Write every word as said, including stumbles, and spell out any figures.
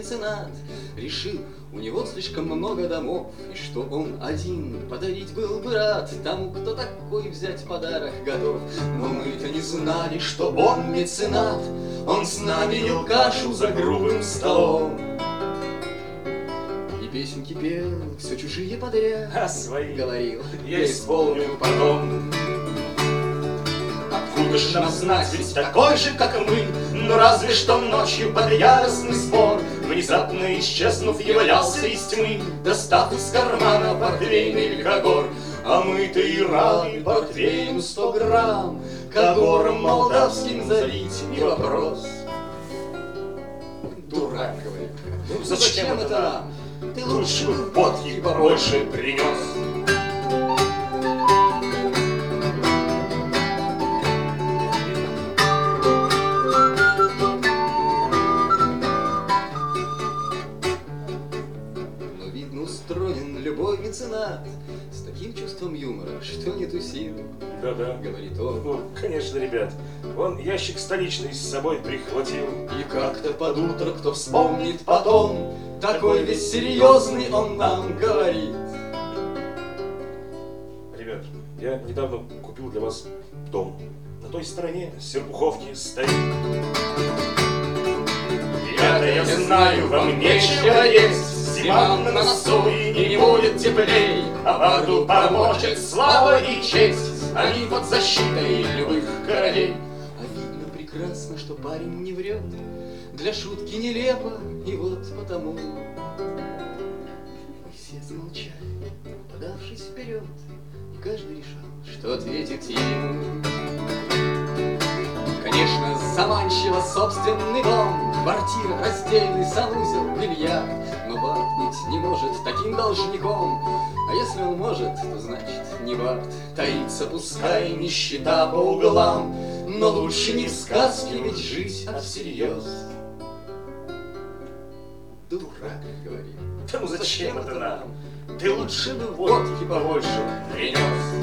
меценат решил, у него слишком много домов, и что он один подарить был бы рад тому, кто такой взять подарок готов. Но мы-то не знали, что он меценат, он с нами ел кашу за грубым столом. И песенки пел, все чужие подряд, а свои говорил, я исполню потом. Откуда ж нам знать, ведь такой же, как и мы, но разве что ночью под яростный спор, внезапно исчезнув, являлся из тьмы, достав из кармана портвейный когор. А мы-то и рады портвейну сто грамм когором молдавским залить, не вопрос. Дурак, говорит, ну зачем это нам? Ты лучше бы водки побольше принес. Но видно устроен любой меценат с таким чувством юмора, что не тусил. Да-да, говорит он. Ну, конечно, ребят, он ящик столичный с собой прихватил. И как-то под утро, кто вспомнит потом, такой весь серьезный он нам говорит. Ребят, я недавно купил для вас дом. На той стороне Серпуховки стоит. Я-то я знаю, вам нечего есть, зима на носу и не будет теплей, а барду помочь слава и честь, они под защитой любых королей. А видно прекрасно, что парень не врет, для шутки нелепо, и вот потому мы все замолчали, подавшись вперед, и каждый решал, что ответит ему. Конечно, заманчиво собственный дом, квартира, раздельный санузел, бильярд, но Барт быть не может таким должником. А если он может, то значит не Барт. Таится пускай нищета по углам, но лучше не в сказке, ведь жизнь, а всерьез. Дурак, говорит. Да ну зачем это нам? Ты лучше бы водки побольше принес.